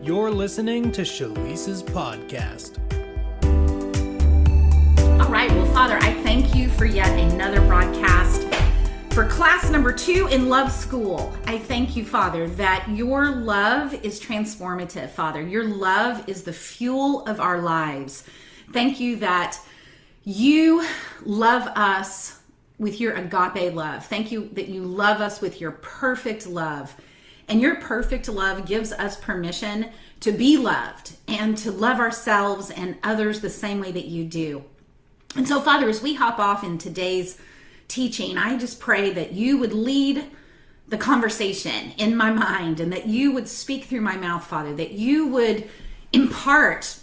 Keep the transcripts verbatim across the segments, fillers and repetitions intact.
You're listening to Shalice's podcast. All right, well, Father, I thank you for yet another broadcast for class number two in Love School. I thank you, Father, that your love is transformative, Father. Your love is the fuel of our lives. Thank you that you love us with your agape love. Thank you that you love us with your perfect love. And your perfect love gives us permission to be loved and to love ourselves and others the same way that you do. And so, Father, as we hop off in today's teaching, I just pray that you would lead the conversation in my mind and that you would speak through my mouth, Father, that you would impart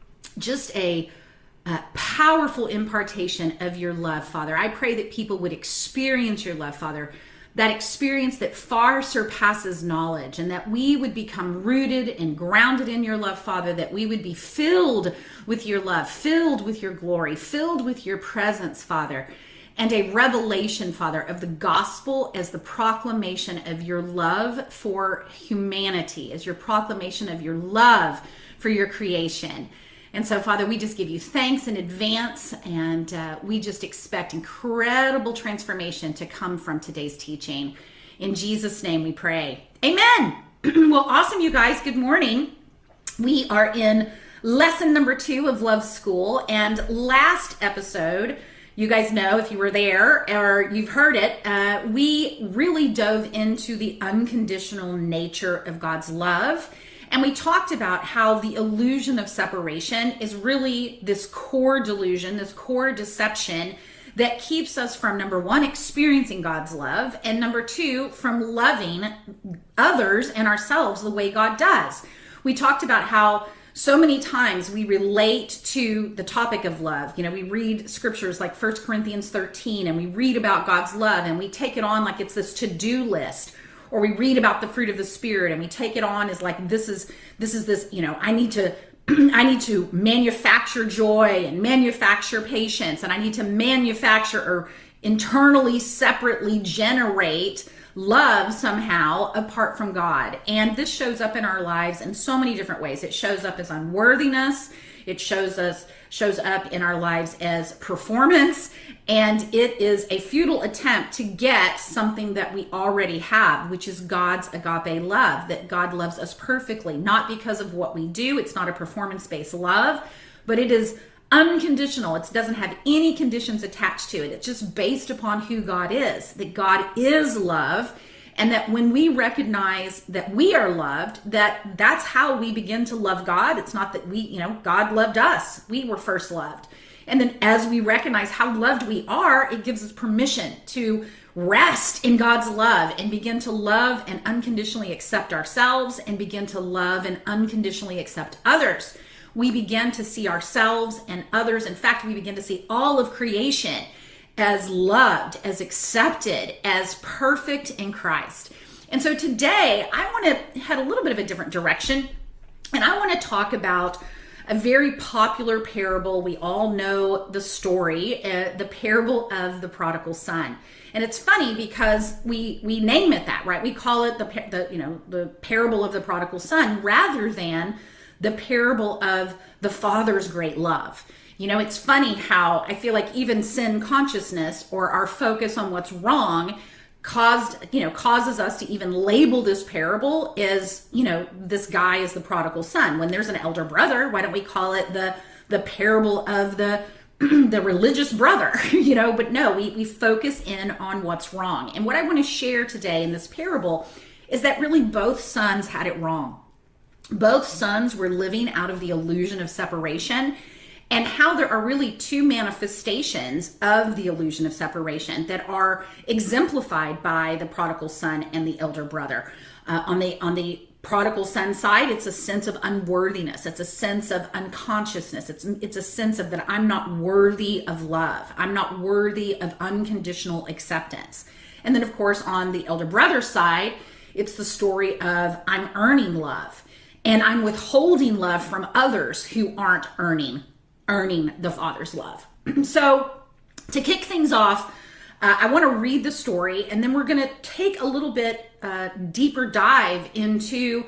just a, a powerful impartation of your love, Father. I pray that people would experience your love, Father, that experience that far surpasses knowledge, and that we would become rooted and grounded in your love, Father, that we would be filled with your love, filled with your glory, filled with your presence, Father, and a revelation, Father, of the gospel as the proclamation of your love for humanity, as your proclamation of your love for your creation. And so, Father, we just give you thanks in advance, and uh, we just expect incredible transformation to come from today's teaching. In Jesus' name we pray. Amen. Well, awesome, you guys. Good morning. We are in lesson number two of Love School, and last episode, you guys know if you were there or you've heard it, uh, we really dove into the unconditional nature of God's love. And we talked about how the illusion of separation is really this core delusion, this core deception that keeps us from, number one, experiencing God's love, and number two, from loving others and ourselves the way God does. We talked about how so many times we relate to the topic of love. You know, we read scriptures like First Corinthians thirteen, and we read about God's love, and we take it on like it's this to-do list. Or we read about the fruit of the Spirit and we take it on as like, this is, this is this, you know, I need to, I need to manufacture joy and manufacture patience, and I need to manufacture or internally, separately generate love somehow apart from God. And this shows up in our lives in so many different ways. It shows up as unworthiness. It shows us, shows up in our lives as performance. And it is a futile attempt to get something that we already have, which is God's agape love, that God loves us perfectly, not because of what we do. It's not a performance-based love, but it is unconditional. It doesn't have any conditions attached to it. It's just based upon who God is, that God is love. And that when we recognize that we are loved, that that's how we begin to love God. It's not that we, you know, God loved us. We were first loved. And then as we recognize how loved we are, it gives us permission to rest in God's love and begin to love and unconditionally accept ourselves and begin to love and unconditionally accept others. We begin to see ourselves and others. In fact, we begin to see all of creation as loved, as accepted, as perfect in Christ. And so today I want to head a little bit of a different direction, and I want to talk about a very popular parable. We all know the story, uh, the parable of the prodigal son. And it's funny because we we name it that, right? We call it the the you know the parable of the prodigal son rather than the parable of the Father's great love. You know, it's funny how I feel like even sin consciousness or our focus on what's wrong caused, you know, causes us to even label this parable as, you know, this guy is the prodigal son. When there's an elder brother, why don't we call it the the parable of the the religious brother, you know? But no, we, we focus in on what's wrong. And what I want to share today in this parable is that really both sons had it wrong. Both sons were living out of the illusion of separation, and how there are really two manifestations of the illusion of separation that are exemplified by the prodigal son and the elder brother. Uh, on the on the prodigal son side, it's a sense of unworthiness. It's a sense of unconsciousness. It's it's a sense of that I'm not worthy of love. I'm not worthy of unconditional acceptance. And then, of course, on the elder brother side, it's the story of I'm earning love, and I'm withholding love from others who aren't earning earning the Father's love. So to kick things off, uh, I want to read the story, and then we're going to take a little bit uh, deeper dive into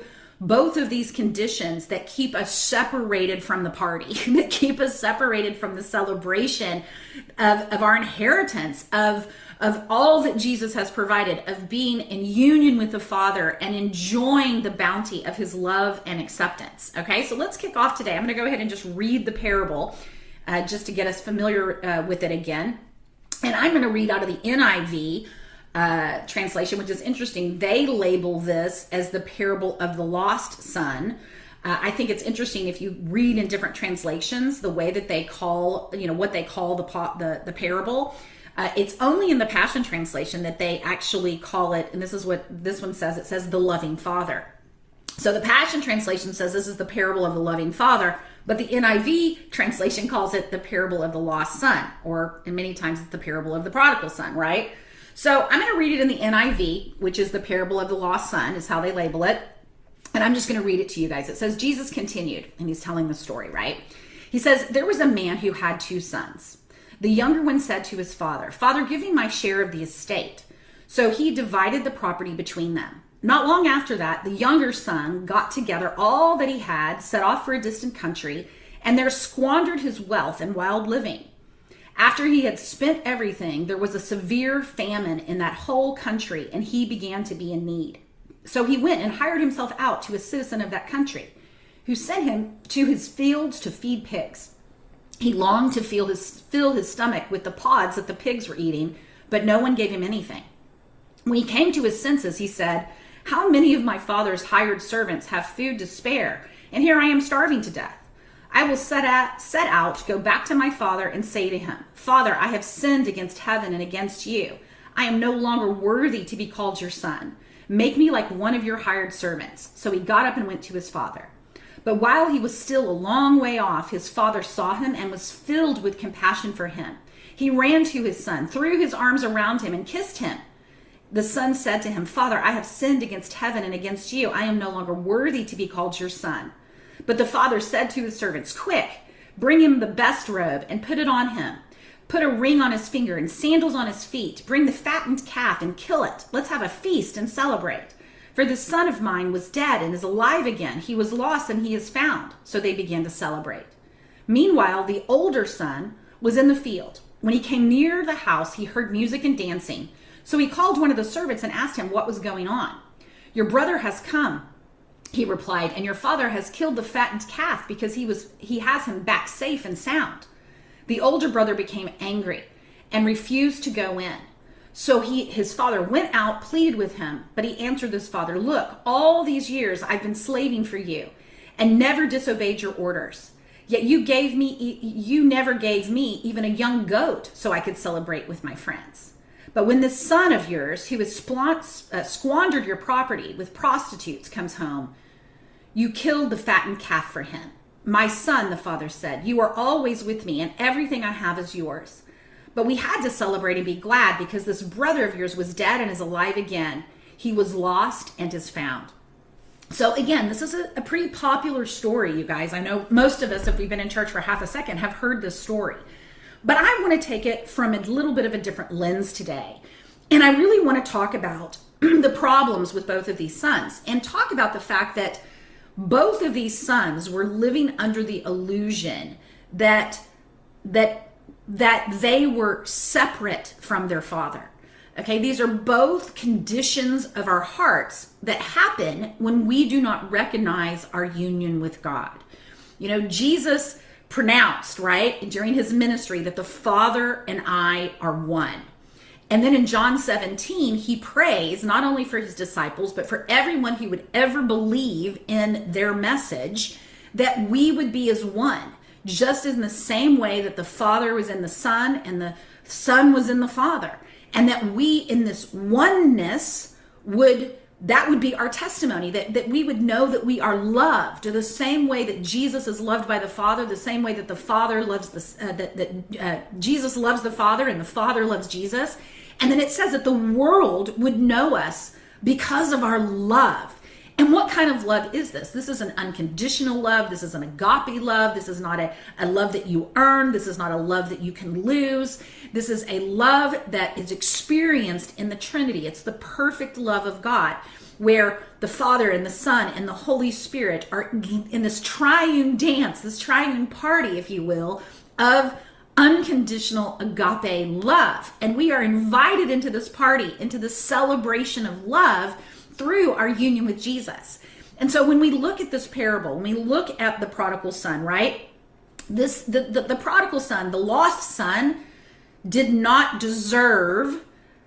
both of these conditions that keep us separated from the party, that keep us separated from the celebration of, of our inheritance, of, of all that Jesus has provided, of being in union with the Father and enjoying the bounty of his love and acceptance. Okay, so let's kick off today. I'm going to go ahead and just read the parable uh, just to get us familiar uh, with it again. And I'm going to read out of the N I V Uh, translation, which is interesting. They label this as the parable of the lost son. Uh, I think it's interesting if you read in different translations the way that they call, you know, what they call the the, the parable. Uh, it's only in the Passion Translation that they actually call it, and this is what this one says. It says the loving father. So the Passion Translation says this is the parable of the loving father, but the N I V translation calls it the parable of the lost son, or and many times it's the parable of the prodigal son, right? So I'm going to read it in the N I V, which is the parable of the lost son, is how they label it. And I'm just going to read it to you guys. It says, Jesus continued, and he's telling the story, right? He says, there was a man who had two sons. The younger one said to his father, Father, give me my share of the estate. So he divided the property between them. Not long after that, the younger son got together all that he had, set off for a distant country, and there squandered his wealth in wild living. After he had spent everything, there was a severe famine in that whole country, and he began to be in need. So he went and hired himself out to a citizen of that country, who sent him to his fields to feed pigs. He longed to fill his, fill his stomach with the pods that the pigs were eating, but no one gave him anything. When he came to his senses, he said, How many of my father's hired servants have food to spare, and here I am starving to death? I will set out, set out, go back to my father and say to him, Father, I have sinned against heaven and against you. I am no longer worthy to be called your son. Make me like one of your hired servants. So he got up and went to his father. But while he was still a long way off, his father saw him and was filled with compassion for him. He ran to his son, threw his arms around him, and kissed him. The son said to him, Father, I have sinned against heaven and against you. I am no longer worthy to be called your son. But the father said to his servants, Quick, bring him the best robe and put it on him. Put a ring on his finger and sandals on his feet. Bring the fattened calf and kill it. Let's have a feast and celebrate. For this son of mine was dead and is alive again. He was lost and he is found. So they began to celebrate. Meanwhile, the older son was in the field. When he came near the house, he heard music and dancing. So he called one of the servants and asked him what was going on. Your brother has come, he replied, and your father has killed the fattened calf because he was he has him back safe and sound. The older brother became angry and refused to go in. So he his father went out, pleaded with him, but he answered his father, Look, all these years I've been slaving for you and never disobeyed your orders. Yet you gave me you never gave me even a young goat so I could celebrate with my friends. But when this son of yours, who has squandered your property with prostitutes, comes home, you killed the fattened calf for him. My son, the father said, you are always with me, and everything I have is yours. But we had to celebrate and be glad because this brother of yours was dead and is alive again. He was lost and is found. So again, this is a, a pretty popular story, you guys. I know most of us, if we've been in church for half a second, have heard this story. But I want to take it from a little bit of a different lens today. And I really want to talk about the problems with both of these sons and talk about the fact that both of these sons were living under the illusion that that that they were separate from their father. Okay, these are both conditions of our hearts that happen when we do not recognize our union with God. You know, Jesus pronounced, right, during his ministry that the Father and I are one. And then in John seventeen, he prays not only for his disciples, but for everyone who would ever believe in their message, that we would be as one, just in the same way that the Father was in the Son and the Son was in the Father. And that we in this oneness would, that would be our testimony, that, that we would know that we are loved the same way that Jesus is loved by the Father, the same way that the Father loves the, uh, that, that uh, Jesus loves the Father and the Father loves Jesus. And then it says that the world would know us because of our love. And what kind of love is this? This is an unconditional love. This is an agape love. This is not a, a love that you earn. This is not a love that you can lose. This is a love that is experienced in the Trinity. It's the perfect love of God, where the Father and the Son and the Holy Spirit are in this triune dance, this triune party, if you will, of unconditional agape love. And we are invited into this party, into this celebration of love through our union with Jesus. And so when we look at this parable, when we look at the prodigal son, right? This the, the, the prodigal son, the lost son, did not deserve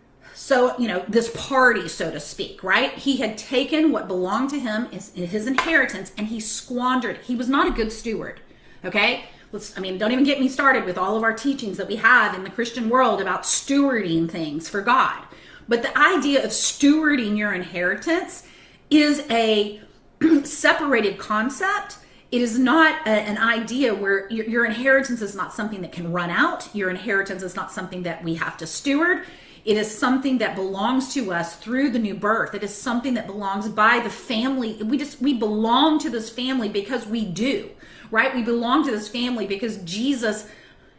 so, you know, this party, so to speak, right? He had taken what belonged to him, his, his inheritance, and he squandered it. He was not a good steward, okay? Let's, I mean, don't even get me started with all of our teachings that we have in the Christian world about stewarding things for God. But the idea of stewarding your inheritance is a separated concept. It is not a, an idea where your, your inheritance is not something that can run out. Your inheritance is not something that we have to steward. It is something that belongs to us through the new birth. It is something that belongs by the family. We just, we belong to this family because we do, right? We belong to this family because Jesus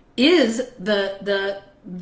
is the, the,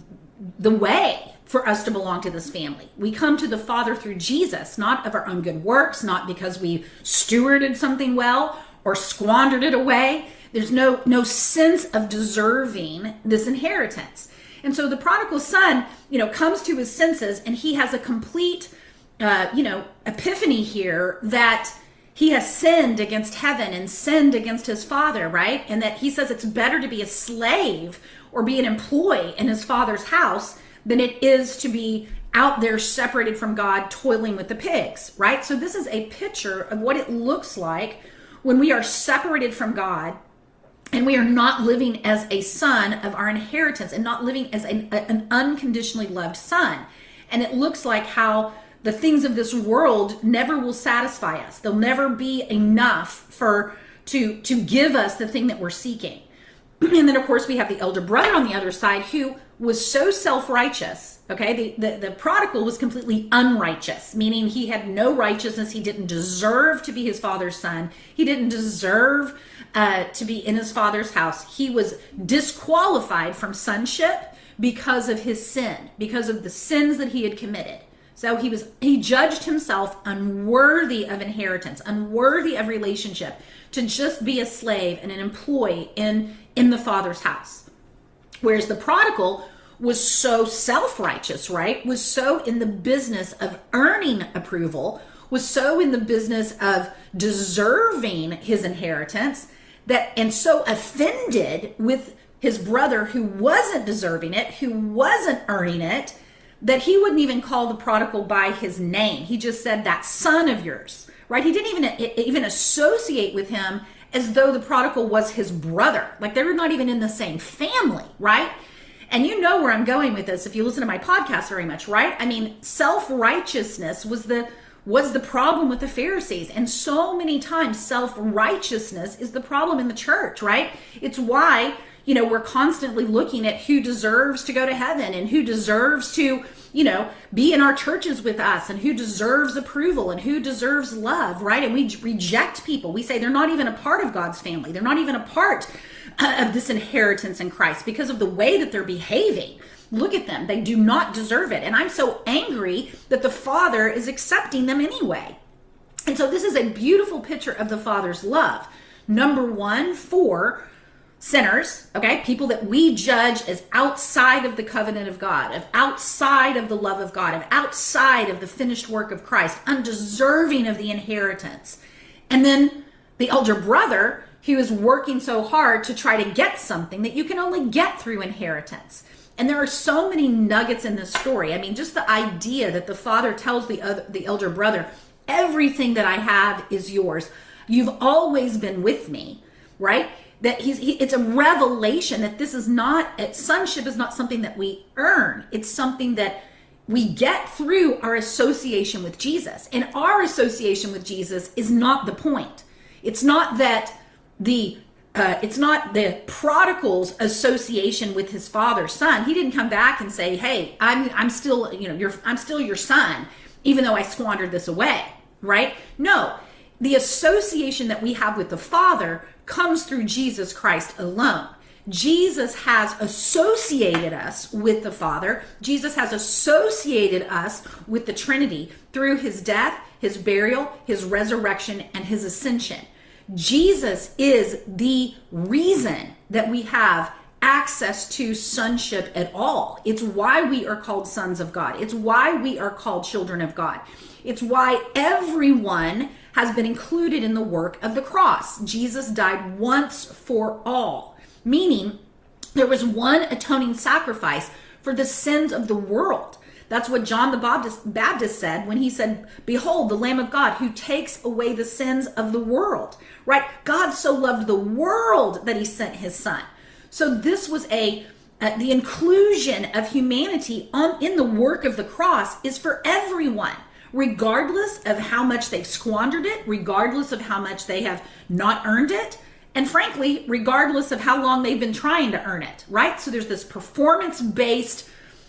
the way for us to belong to this family. We come to the Father through Jesus, not of our own good works, not because we stewarded something well or squandered it away. There's no, no sense of deserving this inheritance. And so the prodigal son, you know, comes to his senses, and he has a complete, uh, you know, epiphany here that he has sinned against heaven and sinned against his father, right? And that he says it's better to be a slave or be an employee in his father's house than it is to be out there separated from God, toiling with the pigs, right? So this is a picture of what it looks like when we are separated from God and we are not living as a son of our inheritance and not living as a, an unconditionally loved son. And it looks like how the things of this world never will satisfy us. They'll never be enough for to, to give us the thing that we're seeking. And then, of course, we have the elder brother on the other side who was so self-righteous, okay? The, the, the prodigal was completely unrighteous, meaning he had no righteousness. He didn't deserve to be his father's son. He didn't deserve uh, to be in his father's house. He was disqualified from sonship because of his sin, because of the sins that he had committed. So he was he judged himself unworthy of inheritance, unworthy of relationship, to just be a slave and an employee in, in the Father's house. Whereas the prodigal was so self-righteous, right? Was so in the business of earning approval, was so in the business of deserving his inheritance, that and so offended with his brother who wasn't deserving it, who wasn't earning it, that he wouldn't even call the prodigal by his name. He just said, that son of yours, right? He didn't even, even associate with him as though the prodigal was his brother. Like they were not even in the same family, right? And you know where I'm going with this if you listen to my podcast very much, right? I mean, self-righteousness was the was the problem with the Pharisees. And so many times self-righteousness is the problem in the church, right? It's why, you know, we're constantly looking at who deserves to go to heaven and who deserves to, you know, be in our churches with us and who deserves approval and who deserves love, right? And we reject people. We say they're not even a part of God's family. They're not even a part of this inheritance in Christ because of the way that they're behaving. Look at them. They do not deserve it. And I'm so angry that the Father is accepting them anyway. And so this is a beautiful picture of the Father's love. Number one, for sinners, okay, people that we judge as outside of the covenant of God, of outside of the love of God, of outside of the finished work of Christ, undeserving of the inheritance. And then the elder brother, who is working so hard to try to get something that you can only get through inheritance. And there are so many nuggets in this story. I mean, just the idea that the father tells the other, the elder brother, everything that I have is yours. You've always been with me, right? That he's, he, it's a revelation that this is not, sonship is not something that we earn. It's something that we get through our association with Jesus. And our association with Jesus is not the point. It's not that the, uh, it's not the prodigal's association with his father's son. He didn't come back and say, hey, I'm, I'm still, you know, you're, I'm still your son, even though I squandered this away. right? No, the association that we have with the Father comes through Jesus Christ alone. Jesus has associated us with the Father. Jesus has associated us with the Trinity through his death, his burial, his resurrection, and his ascension. Jesus is the reason that we have access to sonship at all. It's why we are called sons of God. It's why we are called children of God. It's why everyone has been included in the work of the cross. Jesus died once for all, meaning there was one atoning sacrifice for the sins of the world. That's what John the Baptist, Baptist said when he said, "Behold, the Lamb of God who takes away the sins of the world," right? God so loved the world that he sent his son. So this was a, uh, the inclusion of humanity on, in the work of the cross is for everyone, regardless of how much they've squandered it, regardless of how much they have not earned it, and frankly, regardless of how long they've been trying to earn it, right? So there's this performance-based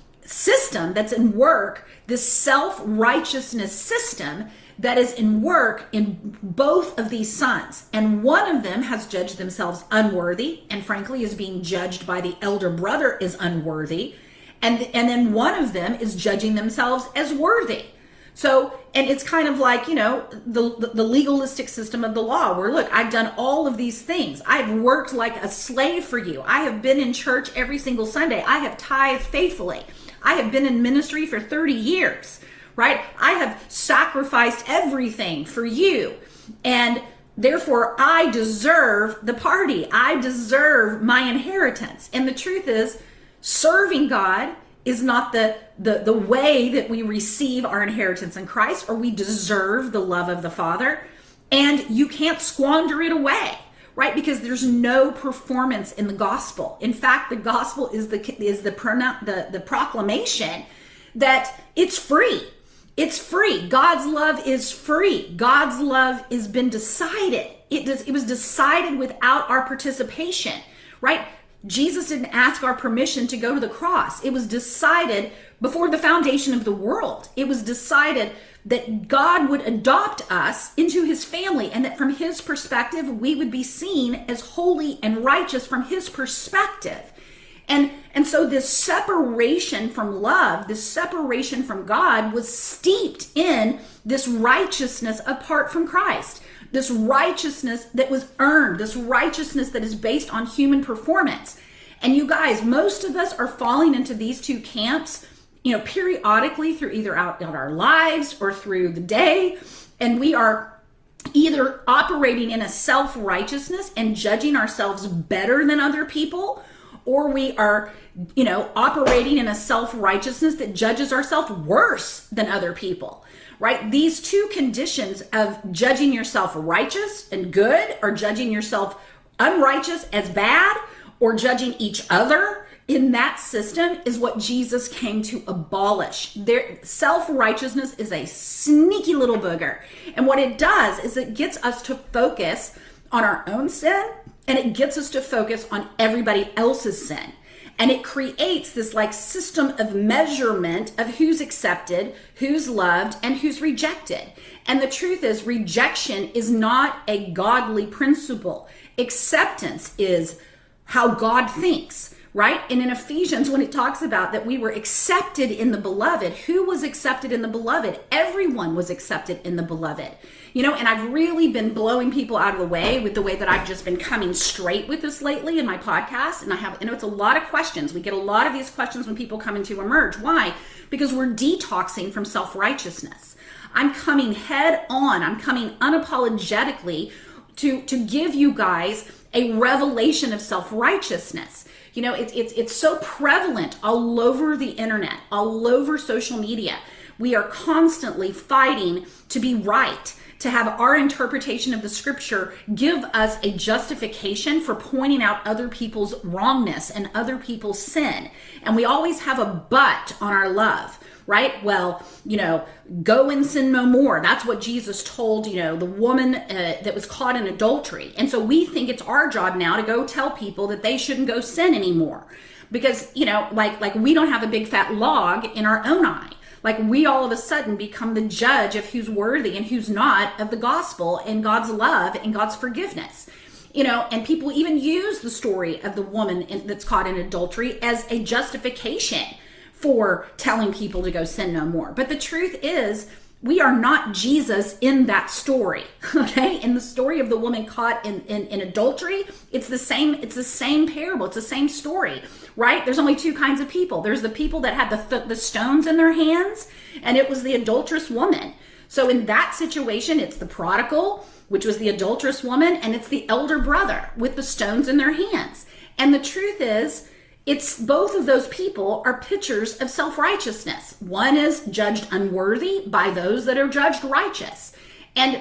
system that's in work, this self-righteousness system that is in work in both of these sons. And one of them has judged themselves unworthy, and frankly is being judged by the elder brother as unworthy. And, and then one of them is judging themselves as worthy. So, and it's kind of like, you know, the, the legalistic system of the law where, look, I've done all of these things. I've worked like a slave for you. I have been in church every single Sunday. I have tithed faithfully. I have been in ministry for thirty years, right? I have sacrificed everything for you. And therefore, I deserve the party. I deserve my inheritance. And the truth is, serving God is not the, the, the way that we receive our inheritance in Christ, or we deserve the love of the Father. And you can't squander it away, right? Because there's no performance in the gospel. In fact, the gospel is the is the the, the proclamation that it's free. It's free. God's love is free. God's love has been decided. It does, it was decided without our participation, right? Jesus didn't ask our permission to go to the cross. It was decided before the foundation of the world. It was decided that God would adopt us into his family, and that from his perspective, we would be seen as holy and righteous from his perspective. And, and so this separation from love, this separation from God was steeped in this righteousness apart from Christ. This righteousness that was earned, this righteousness that is based on human performance. And you guys, most of us are falling into these two camps, you know, periodically through either out in our lives or through the day. And we are either operating in a self-righteousness and judging ourselves better than other people, or we are, you know, operating in a self-righteousness that judges ourselves worse than other people. Right? These two conditions of judging yourself righteous and good, or judging yourself unrighteous as bad, or judging each other in that system is what Jesus came to abolish. Their self-righteousness is a sneaky little booger. And what it does is it gets us to focus on our own sin, and it gets us to focus on everybody else's sin. And it creates this like system of measurement of who's accepted, who's loved, and who's rejected. And the truth is, rejection is not a godly principle. Acceptance is how God thinks, right? And in Ephesians, when it talks about that we were accepted in the beloved, who was accepted in the beloved? Everyone was accepted in the beloved. You know, and I've really been blowing people out of the way with the way that I've just been coming straight with this lately in my podcast. And I have, you know, it's a lot of questions. We get a lot of these questions when people come into Emerge. Why? Because we're detoxing from self-righteousness. I'm coming head on. I'm coming unapologetically to, to give you guys a revelation of self-righteousness. You know, it's, it's, it's so prevalent all over the internet, all over social media. We are constantly fighting to be right, to have our interpretation of the scripture give us a justification for pointing out other people's wrongness and other people's sin. And we always have a but on our love, right? Well, you know, go and sin no more. That's what Jesus told, you know, the woman uh, that was caught in adultery. And so we think it's our job now to go tell people that they shouldn't go sin anymore. Because, you know, like, like we don't have a big fat log in our own eye. Like we all of a sudden become the judge of who's worthy and who's not of the gospel and God's love and God's forgiveness. You know, and people even use the story of the woman in, that's caught in adultery as a justification for telling people to go sin no more. But the truth is, we are not Jesus in that story, okay? In the story of the woman caught in, in, in adultery, it's the same, it's the same parable, it's the same story, right? There's only two kinds of people. There's the people that had the, th- the stones in their hands, and it was the adulterous woman. So in that situation, it's the prodigal, which was the adulterous woman, and it's the elder brother with the stones in their hands. And the truth is, it's both of those people are pictures of self-righteousness. One is judged unworthy by those that are judged righteous. And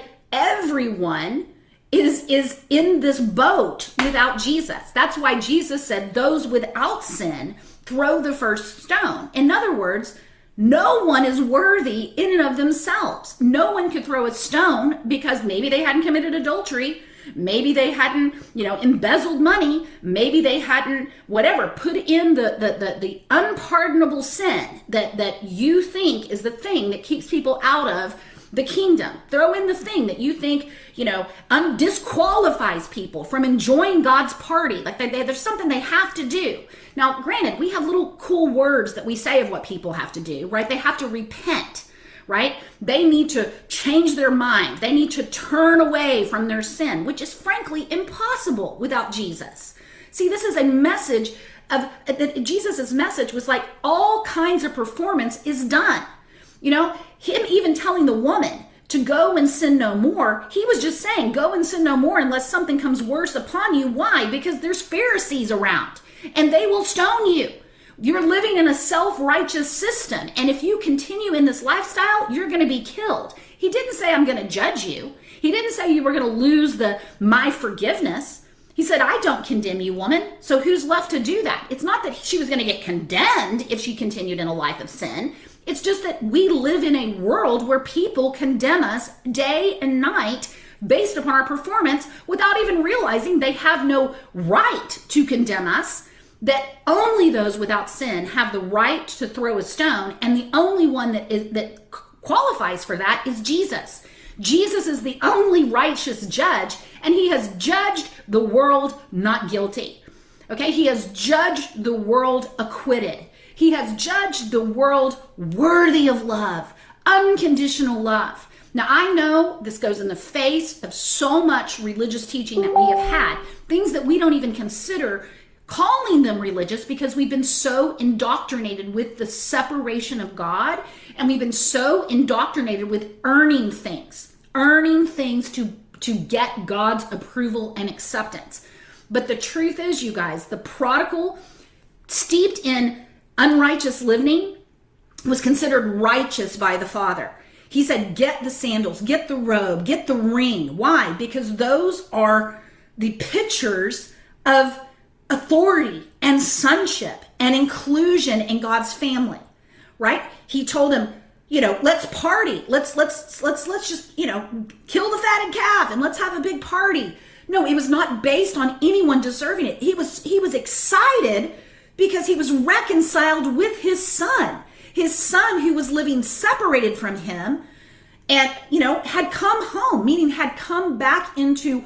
everyone is, is in this boat without Jesus. That's why Jesus said, those without sin, throw the first stone. In other words, no one is worthy in and of themselves. No one could throw a stone because maybe they hadn't committed adultery. Maybe they hadn't, you know, embezzled money. Maybe they hadn't, whatever, put in the, the, the, the unpardonable sin that, that you think is the thing that keeps people out of the kingdom. Throw in the thing that you think, you know, un- disqualifies people from enjoying God's party. Like they, they, there's something they have to do. Now, granted, we have little cool words that we say of what people have to do, right? They have to repent. Right? They need to change their mind. They need to turn away from their sin, which is frankly impossible without Jesus. See, this is a message of, that Jesus's message was like all kinds of performance is done. You know, him even telling the woman to go and sin no more, he was just saying, go and sin no more unless something comes worse upon you. Why? Because there's Pharisees around and they will stone you. You're living in a self-righteous system. And if you continue in this lifestyle, you're going to be killed. He didn't say, I'm going to judge you. He didn't say you were going to lose the my forgiveness. He said, I don't condemn you, woman. So who's left to do that? It's not that she was going to get condemned if she continued in a life of sin. It's just that we live in a world where people condemn us day and night based upon our performance without even realizing they have no right to condemn us. That only those without sin have the right to throw a stone, and the only one that is that qualifies for that is Jesus. Jesus is the only righteous judge, and he has judged the world not guilty. Okay, he has judged the world acquitted. He has judged the world worthy of love, unconditional love. Now, I know this goes in the face of so much religious teaching that we have had, things that we don't even consider calling them religious because we've been so indoctrinated with the separation of God, and we've been so indoctrinated with earning things, earning things to, to get God's approval and acceptance. But the truth is, you guys, the prodigal, steeped in unrighteous living, was considered righteous by the Father. He said, get the sandals, get the robe, get the ring. Why? Because those are the pictures of authority and sonship and inclusion in God's family, right? He told him, you know, let's party. Let's, let's, let's, let's just, you know, kill the fatted calf and let's have a big party. No, it was not based on anyone deserving it. He was, he was excited because he was reconciled with his son, his son who was living separated from him and, you know, had come home, meaning had come back into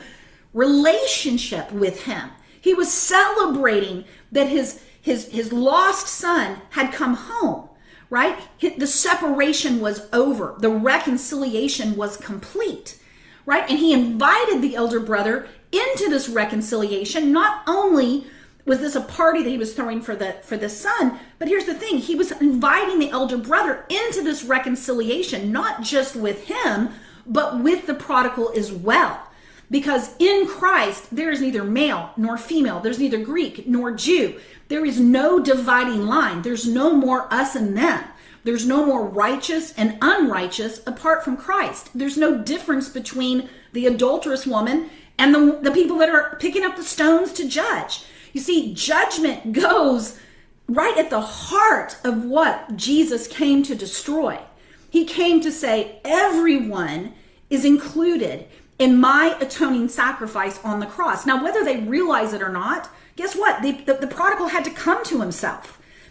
relationship with him. He was celebrating that his, his, his lost son had come home, right? The separation was over. The reconciliation was complete, right? And he invited the elder brother into this reconciliation. Not only was this a party that he was throwing for the, for the son, but here's the thing. He was inviting the elder brother into this reconciliation, not just with him, but with the prodigal as well. Because in Christ, there is neither male nor female. There's neither Greek nor Jew. There is no dividing line. There's no more us and them. There's no more righteous and unrighteous apart from Christ. There's no difference between the adulterous woman and the, the people that are picking up the stones to judge. You see, judgment goes right at the heart of what Jesus came to destroy. He came to say everyone is included in my atoning sacrifice on the cross. Now, whether they realize it or not, guess what? The, the, the prodigal had to come to himself.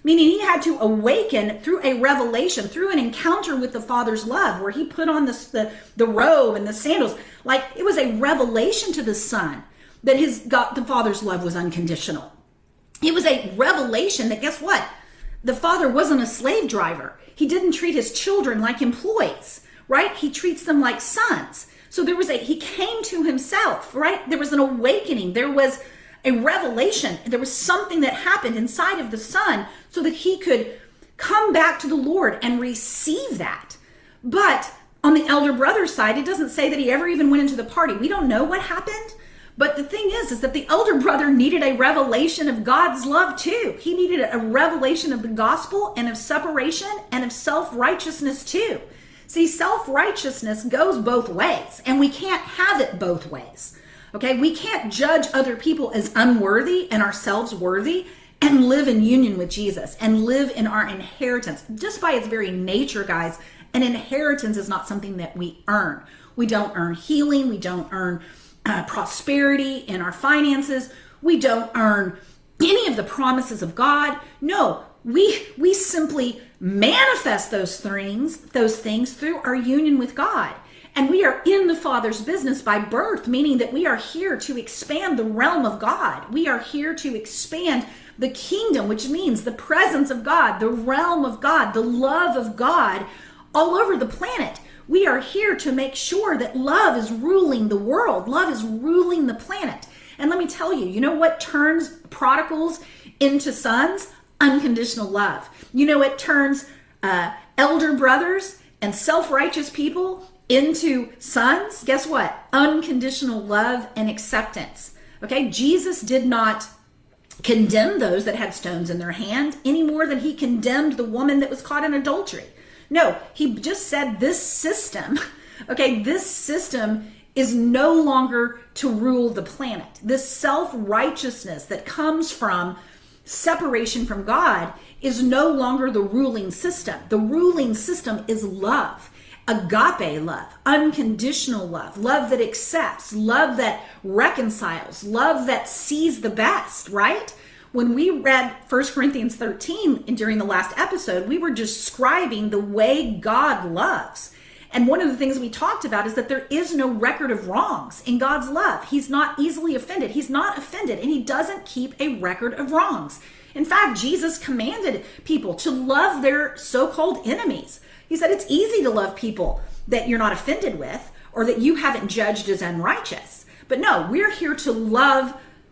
meaning he had to awaken through a revelation, through an encounter with the Father's love, where he put on the, the, the robe and the sandals. Like, it was a revelation to the Son that his God, the Father's love was unconditional. It was a revelation that, guess what? The Father wasn't a slave driver. He didn't treat his children like employees, right? He treats them like sons. So there was a, he came to himself, right? There was an awakening. There was a revelation. There was something that happened inside of the Son so that he could come back to the Lord and receive that. But on the elder brother side, it doesn't say that he ever even went into the party. We don't know what happened. But the thing is, is that the elder brother needed a revelation of God's love too. He needed a revelation of the gospel and of separation and of self-righteousness too. See, self-righteousness goes both ways, and we can't have it both ways. Okay, we can't judge other people as unworthy and ourselves worthy and live in union with Jesus and live in our inheritance. Just by its very nature, guys, an inheritance is not something that we earn. We don't earn healing. We don't earn uh, prosperity in our finances. We don't earn any of the promises of God. No, we we simply manifest those things, those things through our union with God. And we are in the Father's business by birth, meaning that we are here to expand the realm of God. We are here to expand the kingdom, which means the presence of God, the realm of God, the love of God all over the planet. We are here to make sure that love is ruling the world. Love is ruling the planet. And let me tell you, you know what turns prodigals into sons? Unconditional love. You know what turns uh, elder brothers and self-righteous people into sons? Guess what? Unconditional love and acceptance. Okay, Jesus did not condemn those that had stones in their hand any more than he condemned the woman that was caught in adultery. No, he just said this system, okay, this system is no longer to rule the planet. This self-righteousness that comes from separation from God is no longer the ruling system. The ruling system is love. Agape love, unconditional love, love that accepts, love that reconciles, love that sees the best, right? When we read First Corinthians thirteen during the last episode, we were describing the way God loves. And one of the things we talked about is that there is no record of wrongs in God's love. He's not easily offended. He's not offended, and he doesn't keep a record of wrongs. In fact, Jesus commanded people to love their so-called enemies. He said it's easy to love people that you're not offended with or that you haven't judged as unrighteous. But no, we're here to love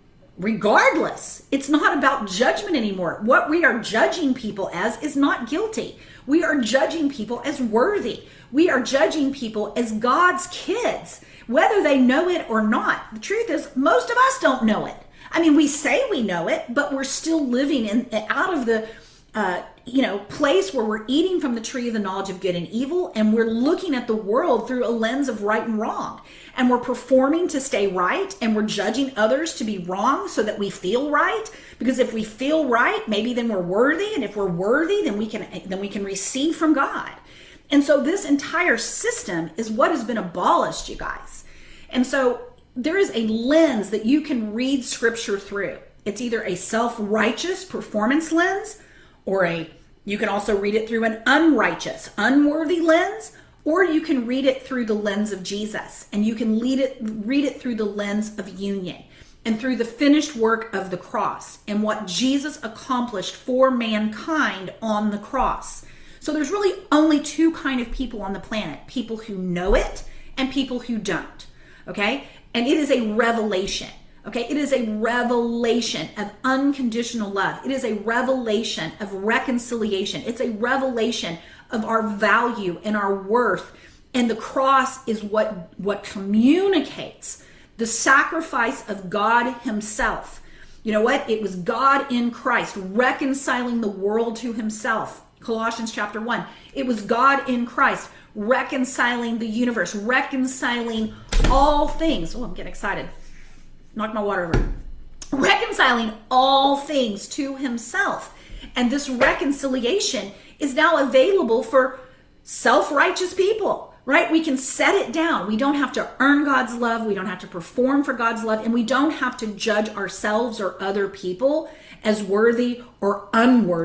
regardless. It's not about judgment anymore. What we are judging people as is not guilty. We are judging people as worthy. We are judging people as God's kids, whether they know it or not. The truth is, most of us don't know it. I mean, we say we know it, but we're still living in out of the uh, you know, place where we're eating from the tree of the knowledge of good and evil, and we're looking at the world through a lens of right and wrong. And we're performing to stay right, and we're judging others to be wrong so that we feel right. Because if we feel right, maybe then we're worthy, and if we're worthy, then we can then we can receive from God. And so this entire system is what has been abolished, you guys. And so there is a lens that you can read scripture through. It's either a self-righteous performance lens, or a you can also read it through an unrighteous, unworthy lens, or you can read it through the lens of Jesus, and you can read it, read it through the lens of union and through the finished work of the cross and what Jesus accomplished for mankind on the cross. So there's really only two kind of people on the planet, people who know it and people who don't, okay? And it is a revelation. Okay, it is a revelation of unconditional love. It is a revelation of reconciliation. It's a revelation of our value and our worth. And the cross is what, what communicates the sacrifice of God himself. You know what? It was God in Christ reconciling the world to himself. Colossians chapter one. It was God in Christ reconciling the universe, reconciling all things. Oh, I'm getting excited. Knock my water over. Reconciling all things to himself. And this reconciliation is now available for self-righteous people, right? We can set it down. We don't have to earn God's love. We don't have to perform for God's love. And we don't have to judge ourselves or other people as worthy or unworthy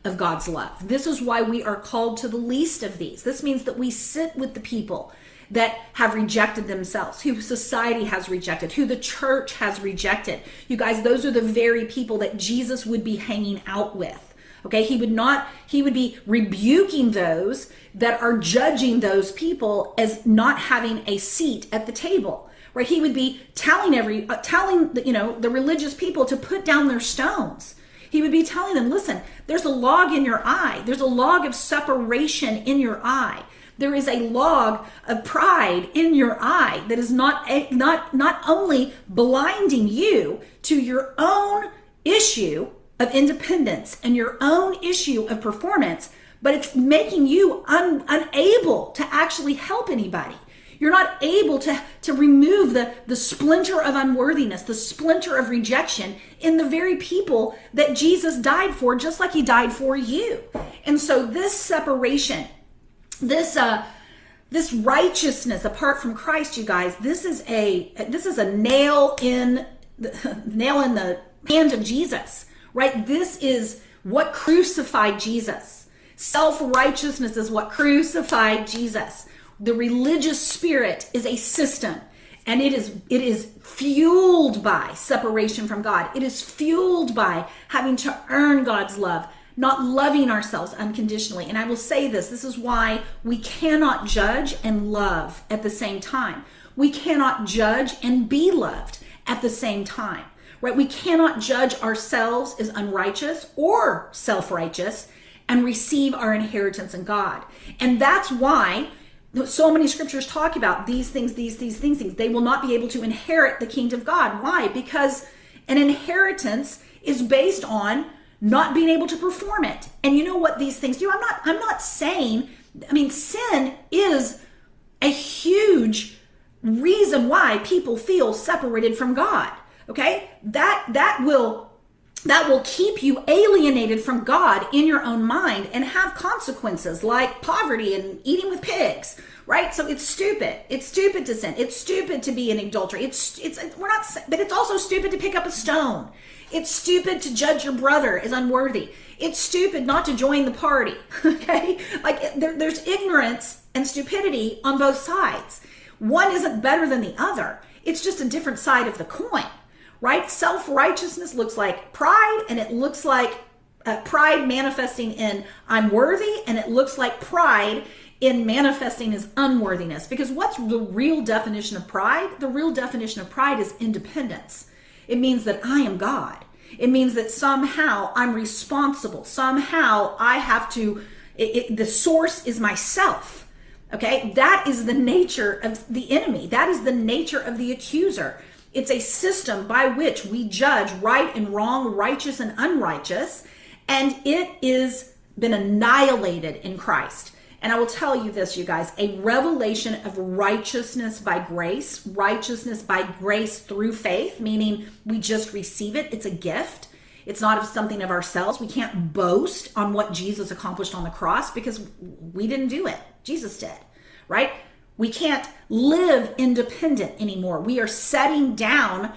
of God's love. This is why we are called to the least of these. This means that we sit with the people that have rejected themselves, who society has rejected, who the church has rejected. You guys, those are the very people that Jesus would be hanging out with. Okay, he would not, he would be rebuking those that are judging those people as not having a seat at the table, right? He would be telling every, uh, telling, the, you know, the religious people to put down their stones. He would be telling them, listen, there's a log in your eye. There's a log of separation in your eye. There is a log of pride in your eye that is not, not, not only blinding you to your own issue of independence and your own issue of performance, but it's making you un, unable to actually help anybody. You're not able to, to remove the, the splinter of unworthiness, the splinter of rejection in the very people that Jesus died for, just like he died for you. And so this separation, this uh, this righteousness apart from Christ, you guys, this is a this is a nail in the nail in the hand of Jesus. Right? This is what crucified Jesus. Self-righteousness is what crucified Jesus. The religious spirit is a system, and it is it is fueled by separation from God. It is fueled by having to earn God's love, not loving ourselves unconditionally. And I will say this, this is why we cannot judge and love at the same time. We cannot judge and be loved at the same time. Right? We cannot judge ourselves as unrighteous or self-righteous and receive our inheritance in God. And that's why so many scriptures talk about these things, these, these things, things. They will not be able to inherit the kingdom of God. Why? Because an inheritance is based on not being able to perform it. And you know what these things do? I'm not, I'm not saying, I mean, sin is a huge reason why people feel separated from God. Okay, that that will that will keep you alienated from God in your own mind and have consequences like poverty and eating with pigs, right? So it's stupid. It's stupid to sin. It's stupid to be an adultery. It's it's we're not, but it's also stupid to pick up a stone. It's stupid to judge your brother as unworthy. It's stupid not to join the party. Okay, like there, there's ignorance and stupidity on both sides. One isn't better than the other. It's just a different side of the coin. Right? Self-righteousness looks like pride, and it looks like uh, pride manifesting in I'm worthy, and it looks like pride in manifesting as unworthiness. Because what's the real definition of pride? The real definition of pride is independence. It means that I am God. It means that somehow I'm responsible. Somehow I have to, it, it, the source is myself. Okay? That is the nature of the enemy. That is the nature of the accuser. It's a system by which we judge right and wrong, righteous and unrighteous, and it is been annihilated in Christ. And I will tell you this, you guys, a revelation of righteousness by grace, righteousness by grace through faith, meaning we just receive it. It's a gift. It's not of something of ourselves. We can't boast on what Jesus accomplished on the cross because we didn't do it. Jesus did, right? We can't live independent anymore. We are setting down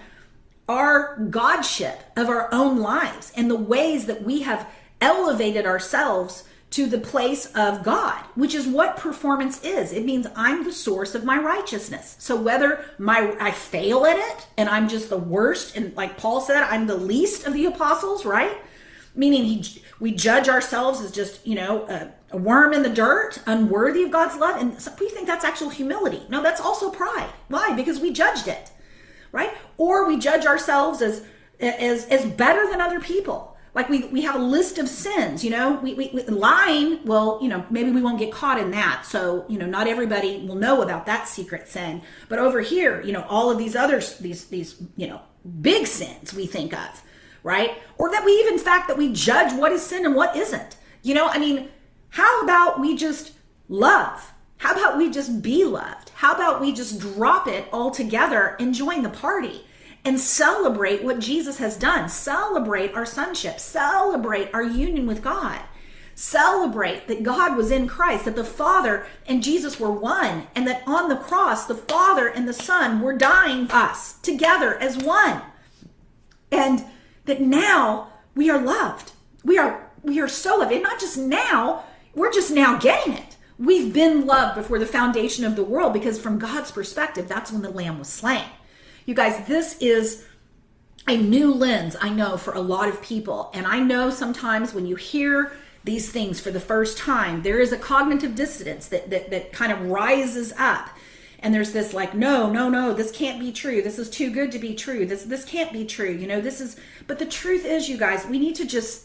our godship of our own lives and the ways that we have elevated ourselves to the place of God, which is what performance is. It means I'm the source of my righteousness. So whether my I fail at it and I'm just the worst, and like Paul said, I'm the least of the apostles, right? Meaning he, we judge ourselves as just, you know, a, a worm in the dirt, unworthy of God's love. And so we think that's actual humility. No, that's also pride. Why? Because we judged it, right? Or we judge ourselves as as as better than other people. Like we, we have a list of sins, you know, we, we, we lying, well, you know, maybe we won't get caught in that. So, you know, not everybody will know about that secret sin. But over here, you know, all of these others, these, these, you know, big sins we think of, right? Or that we even, in fact, that we judge what is sin and what isn't. You know, I mean, how about we just love? How about we just be loved? How about we just drop it all together and join the party? And celebrate what Jesus has done. Celebrate our sonship. Celebrate our union with God. Celebrate that God was in Christ, that the Father and Jesus were one, and that on the cross, the Father and the Son were dying us together as one. And that now we are loved. We are we are so loved. And not just now, we're just now getting it. We've been loved before the foundation of the world, because from God's perspective, that's when the Lamb was slain. You guys, this is a new lens, I know, for a lot of people. And I know sometimes when you hear these things for the first time, there is a cognitive dissonance that, that, that kind of rises up. And there's this like, no, no, no, this can't be true. This is too good to be true. This, this can't be true. You know, this is, but the truth is, you guys, we need to just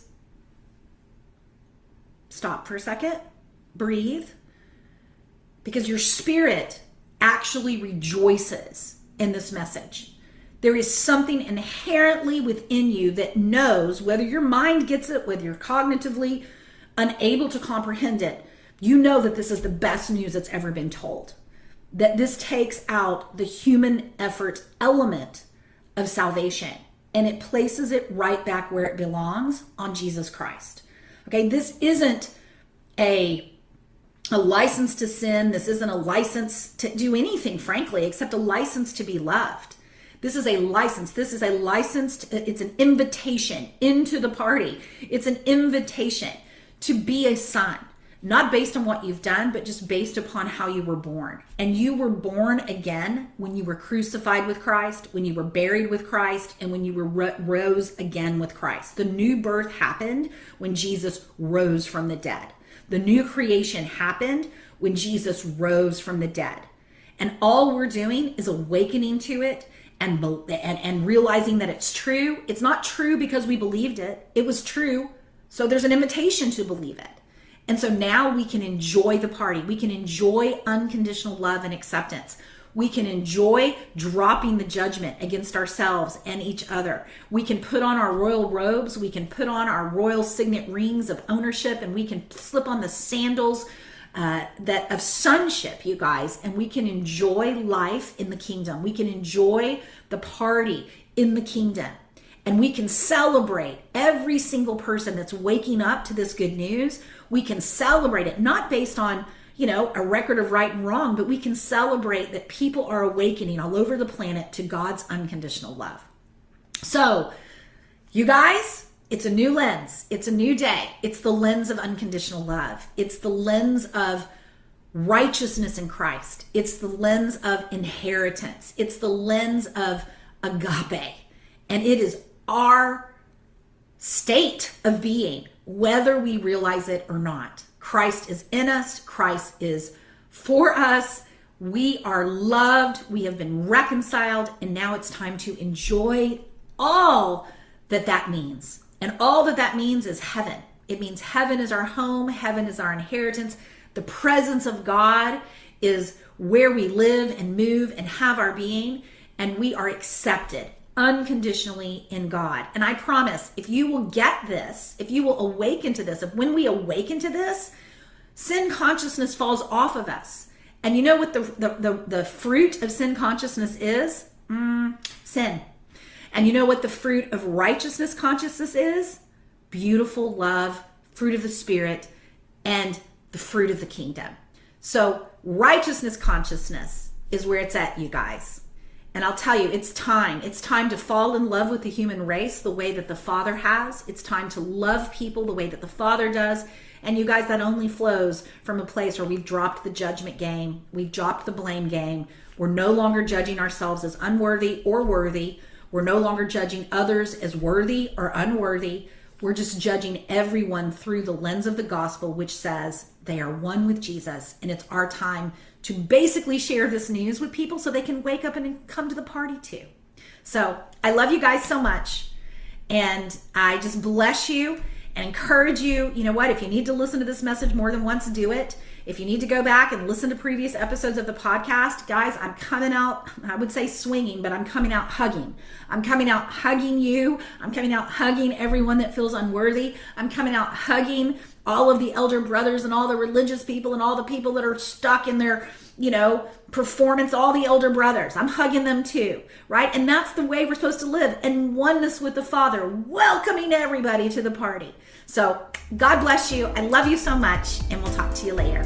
stop for a second, breathe, because your spirit actually rejoices in this message. There is something inherently within you that knows, whether your mind gets it, whether you're cognitively unable to comprehend it, you know that this is the best news that's ever been told. That this takes out the human effort element of salvation, and it places it right back where it belongs, on Jesus Christ. Okay, this isn't a a license to sin. This isn't a license to do anything, frankly, except a license to be loved. This is a license. This is a license. To, it's an invitation into the party. It's an invitation to be a son, not based on what you've done, but just based upon how you were born. And you were born again when you were crucified with Christ, when you were buried with Christ, and when you were ro- rose again with Christ. The new birth happened when Jesus rose from the dead. The new creation happened when Jesus rose from the dead. And all we're doing is awakening to it and, and, and realizing that it's true. It's not true because we believed it. It was true. So there's an invitation to believe it. And so now we can enjoy the party. We can enjoy unconditional love and acceptance. We can enjoy dropping the judgment against ourselves and each other. We can put on our royal robes. We can put on our royal signet rings of ownership, and we can slip on the sandals uh, that of sonship, you guys, and we can enjoy life in the kingdom. We can enjoy the party in the kingdom. And we can celebrate every single person that's waking up to this good news. We can celebrate it, not based on, you know, a record of right and wrong, but we can celebrate that people are awakening all over the planet to God's unconditional love. So, you guys, it's a new lens. It's a new day. It's the lens of unconditional love. It's the lens of righteousness in Christ. It's the lens of inheritance. It's the lens of agape. And it is our state of being, whether we realize it or not. Christ is in us. Christ is for us. We are loved. We have been reconciled. And now it's time to enjoy all that that means. And all that that means is heaven. It means heaven is our home. Heaven is our inheritance. The presence of God is where we live and move and have our being. And we are accepted unconditionally in God. And I promise, if you will get this, if you will awaken to this, if when we awaken to this, sin consciousness falls off of us. And you know what the the, the, the fruit of sin consciousness is? Mm, sin. And you know what the fruit of righteousness consciousness is? Beautiful love, fruit of the Spirit, and the fruit of the kingdom. So righteousness consciousness is where it's at, you guys. And I'll tell you, it's time. It's time to fall in love with the human race the way that the Father has. It's time to love people the way that the Father does. And you guys, that only flows from a place where we've dropped the judgment game. We've dropped the blame game. We're no longer judging ourselves as unworthy or worthy. We're no longer judging others as worthy or unworthy. We're just judging everyone through the lens of the gospel, which says they are one with Jesus. And it's our time to basically share this news with people so they can wake up and come to the party too. So I love you guys so much. And I just bless you and encourage you. You know what? If you need to listen to this message more than once, do it. If you need to go back and listen to previous episodes of the podcast, guys, I'm coming out, I would say swinging, but I'm coming out hugging. I'm coming out hugging you. I'm coming out hugging everyone that feels unworthy. I'm coming out hugging all of the elder brothers and all the religious people and all the people that are stuck in their, you know, performance, all the elder brothers. I'm hugging them too, right? And that's the way we're supposed to live, in oneness with the Father, welcoming everybody to the party. So God bless you. I love you so much, and we'll talk to you later.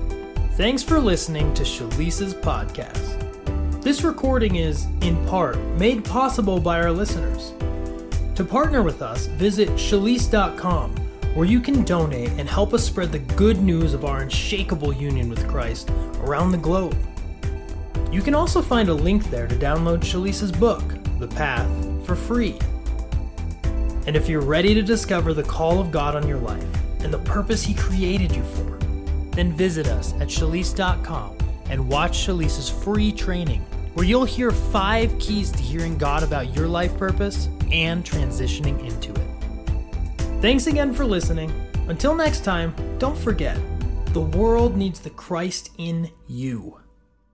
Thanks for listening to Shalisa's podcast. This recording is, in part, made possible by our listeners. To partner with us, visit shalise dot com where you can donate and help us spread the good news of our unshakable union with Christ around the globe. You can also find a link there to download Shalisa's book, The Path, for free. And if you're ready to discover the call of God on your life and the purpose He created you for, then visit us at shalise dot com and watch Shalisa's free training, where you'll hear five keys to hearing God about your life purpose and transitioning into it. Thanks again for listening. Until next time, don't forget, the world needs the Christ in you.